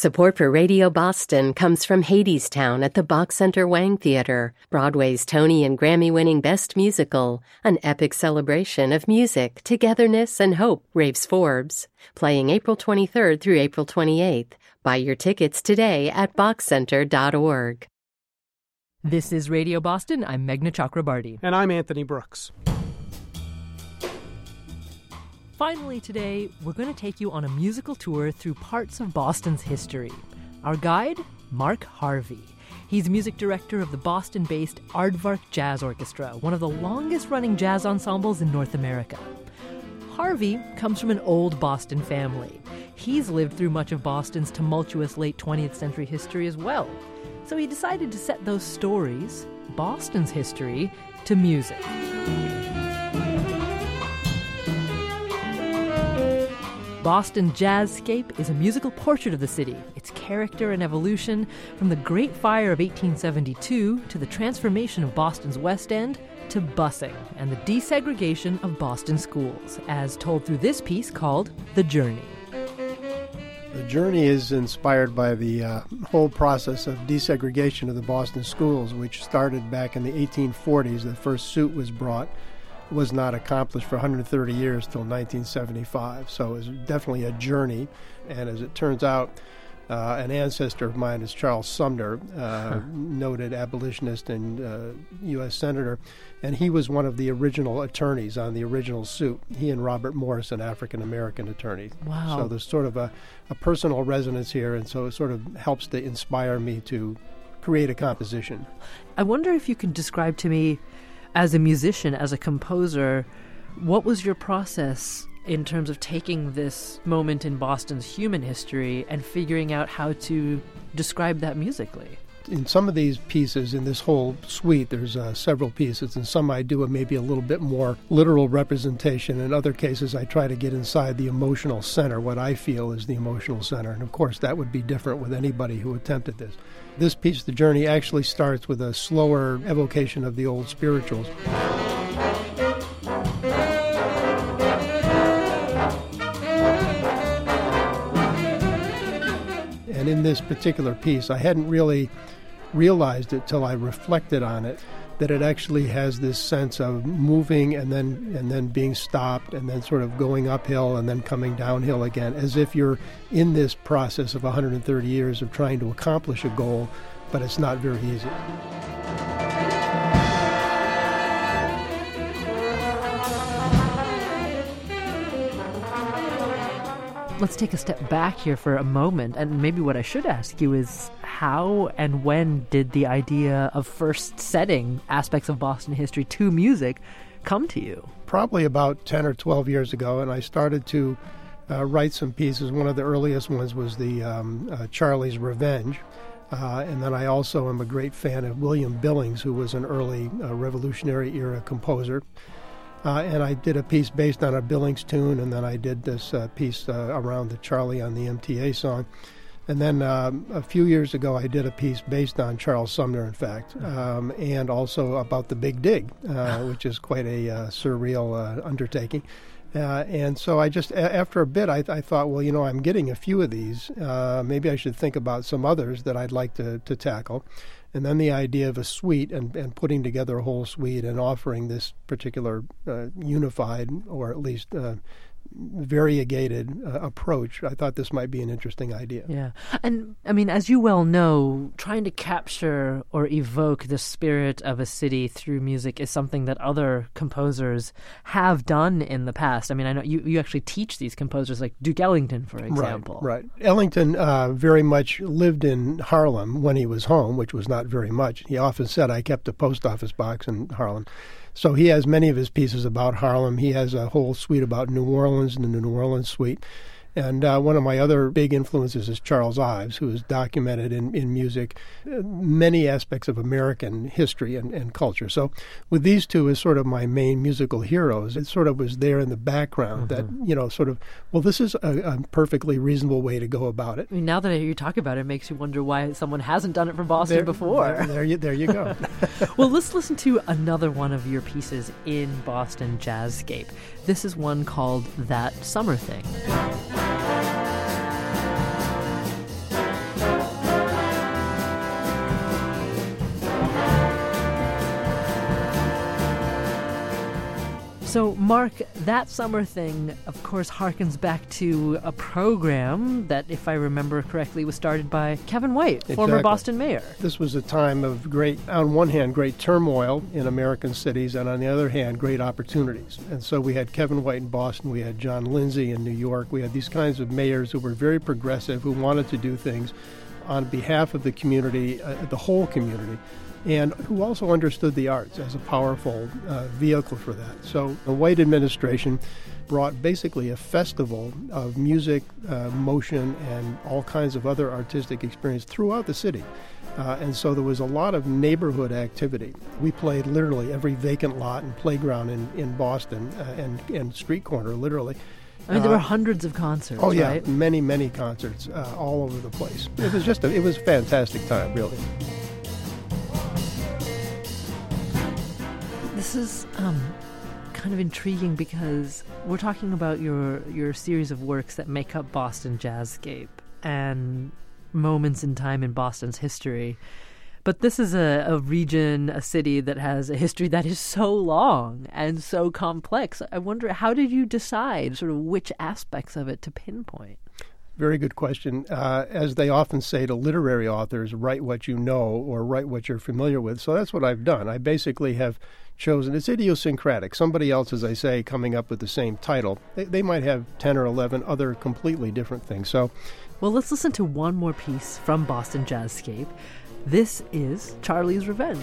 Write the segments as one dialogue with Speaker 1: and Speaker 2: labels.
Speaker 1: Support for Radio Boston comes from Hadestown at the Bach Center Wang Theater, Broadway's Tony and Grammy-winning Best Musical, an epic celebration of music, togetherness, and hope, raves Forbes. Playing April 23rd through April 28th. Buy your tickets today at bachcenter.org.
Speaker 2: This is Radio Boston. I'm Meghna Chakrabarty.
Speaker 3: And I'm Anthony Brooks.
Speaker 2: Finally today, we're going to take you on a musical tour through parts of Boston's history. Our guide, Mark Harvey. He's music director of the Boston-based Aardvark Jazz Orchestra, one of the longest-running jazz ensembles in North America. Harvey comes from an old Boston family. He's lived through much of Boston's tumultuous late 20th century history as well. So he decided to set those stories, Boston's history, to music. Boston Jazzscape is a musical portrait of the city, its character and evolution, from the Great Fire of 1872 to the transformation of Boston's West End to busing and the desegregation of Boston schools, as told through this piece called The Journey.
Speaker 4: The Journey is inspired by the whole process of desegregation of the Boston schools, which started back in the 1840s. The first suit was brought. Was not accomplished for 130 years till 1975. So it was definitely a journey. And as it turns out, an ancestor of mine is Charles Sumner, noted abolitionist and U.S. Senator. And he was one of the original attorneys on the original suit. He and Robert Morris, an African-American attorney.
Speaker 2: Wow.
Speaker 4: So there's sort of a personal resonance here. And so it sort of helps to inspire me to create a composition.
Speaker 2: I wonder if you can describe to me, as a musician, as a composer, what was your process in terms of taking this moment in Boston's human history and figuring out how to describe that musically?
Speaker 4: In some of these pieces, in this whole suite, there's several pieces, and some I do maybe a little bit more literal representation. In other cases, I try to get inside the emotional center, what I feel is the emotional center. And of course, that would be different with anybody who attempted this. This piece, The Journey, actually starts with a slower evocation of the old spirituals. And in this particular piece, I hadn't really realized it till I reflected on it, that it actually has this sense of moving and then being stopped and then sort of going uphill and then coming downhill again, as if you're in this process of 130 years of trying to accomplish a goal, but it's not very easy.
Speaker 2: Let's take a step back here for a moment, and maybe what I should ask you is how and when did the idea of first setting aspects of Boston history to music come to you?
Speaker 4: Probably about 10 or 12 years ago, and I started to write some pieces. One of the earliest ones was the Charlie's Revenge, and then I also am a great fan of William Billings, who was an early Revolutionary-era composer. And I did a piece based on a Billings tune, and then I did this piece around the Charlie on the MTA song. And then a few years ago, I did a piece based on Charles Sumner, in fact, and also about the Big Dig, which is quite a surreal undertaking. And so I just, after a bit, I thought, well, you know, I'm getting a few of these. Maybe I should think about some others that I'd like to tackle. And then the idea of a suite and putting together a whole suite and offering this particular unified, or at least variegated approach, I thought this might be an interesting idea.
Speaker 2: Yeah. And, I mean, as you well know, trying to capture or evoke the spirit of a city through music is something that other composers have done in the past. I mean, I know you actually teach these composers, like Duke Ellington, for example.
Speaker 4: Right. Ellington very much lived in Harlem when he was home, which was not very much. He often said, I kept a post office box in Harlem. So he has many of his pieces about Harlem. He has a whole suite about New Orleans and the New Orleans suite. And one of my other big influences is Charles Ives, who has documented in music many aspects of American history and culture. So with these two as sort of my main musical heroes, it sort of was there in the background that, you know, sort of, well, this is a perfectly reasonable way to go about it.
Speaker 2: I mean, now that you talk about it, it makes you wonder why someone hasn't done it for Boston before.
Speaker 4: There you go.
Speaker 2: Well, let's listen to another one of your pieces in Boston Jazzscape. This is one called That Summer Thing. So, Mark, that summer thing, of course, harkens back to a program that, if I remember correctly, was started by Kevin White, former Boston mayor.
Speaker 4: This was a time of great, on one hand, great turmoil in American cities, and on the other hand, great opportunities. And so we had Kevin White in Boston, we had John Lindsay in New York, we had these kinds of mayors who were very progressive, who wanted to do things on behalf of the community, the whole community, and who also understood the arts as a powerful vehicle for that. So the White administration brought basically a festival of music, motion, and all kinds of other artistic experience throughout the city. And so there was a lot of neighborhood activity. We played literally every vacant lot and playground in Boston and street corner, literally.
Speaker 2: I mean, there were hundreds of concerts,
Speaker 4: Oh, yeah,
Speaker 2: right?
Speaker 4: many concerts all over the place. It was just it was a fantastic time, really.
Speaker 2: This is kind of intriguing because we're talking about your series of works that make up Boston Jazzscape and moments in time in Boston's history. But this is a region, a city that has a history that is so long and so complex. I wonder, how did you decide sort of which aspects of it to pinpoint?
Speaker 4: Very good question. As they often say to literary authors, write what you know or write what you're familiar with. So that's what I've done. I basically have chosen, it's idiosyncratic. Somebody else, as I say, coming up with the same title. They might have 10 or 11 other completely different things. So,
Speaker 2: well, let's listen to one more piece from Boston Jazzscape. This is Charlie's Revenge.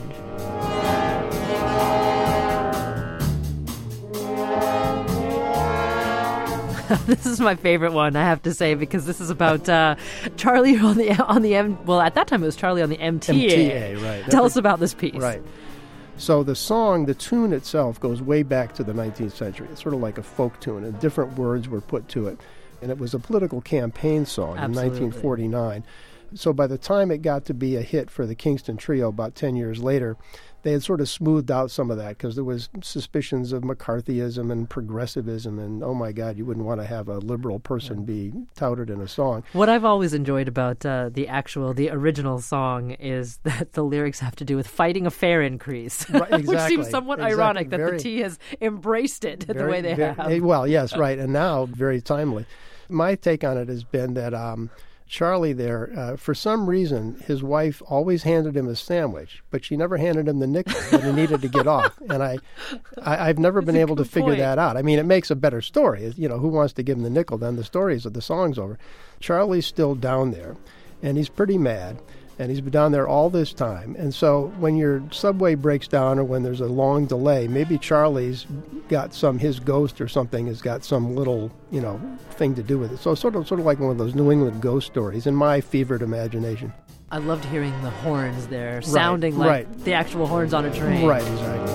Speaker 2: This is my favorite one, I have to say, because this is about Charlie on the well, at that time it was Charlie on the MTA.
Speaker 4: MTA, right.
Speaker 2: Tell us about this piece.
Speaker 4: Right. So the tune itself goes way back to the 19th century. It's sort of like a folk tune, and different words were put to it. And it was a political campaign song
Speaker 2: Absolutely.
Speaker 4: in 1949. So by the time it got to be a hit for the Kingston Trio about 10 years later, they had sort of smoothed out some of that because there was suspicions of McCarthyism and progressivism, and oh my God, you wouldn't want to have a liberal person be touted in a song.
Speaker 2: What I've always enjoyed about the original song is that the lyrics have to do with fighting a fare increase,
Speaker 4: Right, exactly,
Speaker 2: which seems somewhat ironic that the T has embraced it the way they have.
Speaker 4: Well, yes, right, and now very timely. My take on it has been that Charlie there, for some reason, his wife always handed him a sandwich, but she never handed him the nickel that he needed to get off. And I've never been able to figure that out. I mean, it makes a better story. You know, who wants to give him the nickel? Then the stories of the song's over. Charlie's still down there, and he's pretty mad. And he's been down there all this time. And so when your subway breaks down or when there's a long delay, maybe Charlie's got his ghost or something has got some little, thing to do with it. So sort of like one of those New England ghost stories in my fevered imagination.
Speaker 2: I loved hearing the horns there, sounding like the actual horns on a train.
Speaker 4: Right, exactly.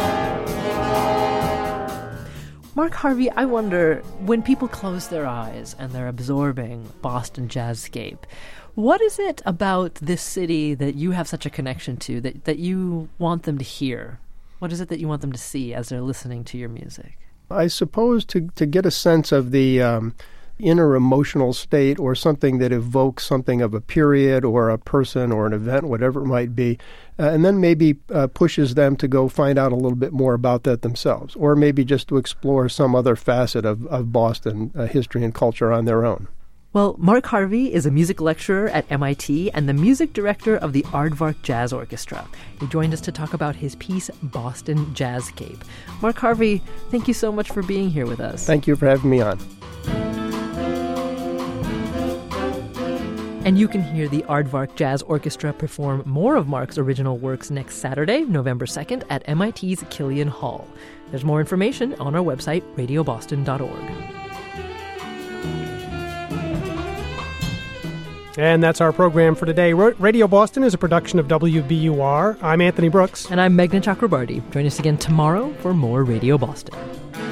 Speaker 2: Mark Harvey, I wonder, when people close their eyes and they're absorbing Boston Jazzscape, what is it about this city that you have such a connection to, that you want them to hear? What is it that you want them to see as they're listening to your music?
Speaker 4: I suppose to get a sense of the inner emotional state or something that evokes something of a period or a person or an event, whatever it might be, and then maybe pushes them to go find out a little bit more about that themselves, or maybe just to explore some other facet of Boston history and culture on their own.
Speaker 2: Well, Mark Harvey is a music lecturer at MIT and the music director of the Aardvark Jazz Orchestra. He joined us to talk about his piece, Boston Jazzscape. Mark Harvey, thank you so much for being here with us.
Speaker 4: Thank you for having me on.
Speaker 2: And you can hear the Aardvark Jazz Orchestra perform more of Mark's original works next Saturday, November 2nd, at MIT's Killian Hall. There's more information on our website, radioboston.org.
Speaker 3: And that's our program for today. Radio Boston is a production of WBUR. I'm Anthony Brooks.
Speaker 2: And I'm Meghna Chakrabarty. Join us again tomorrow for more Radio Boston.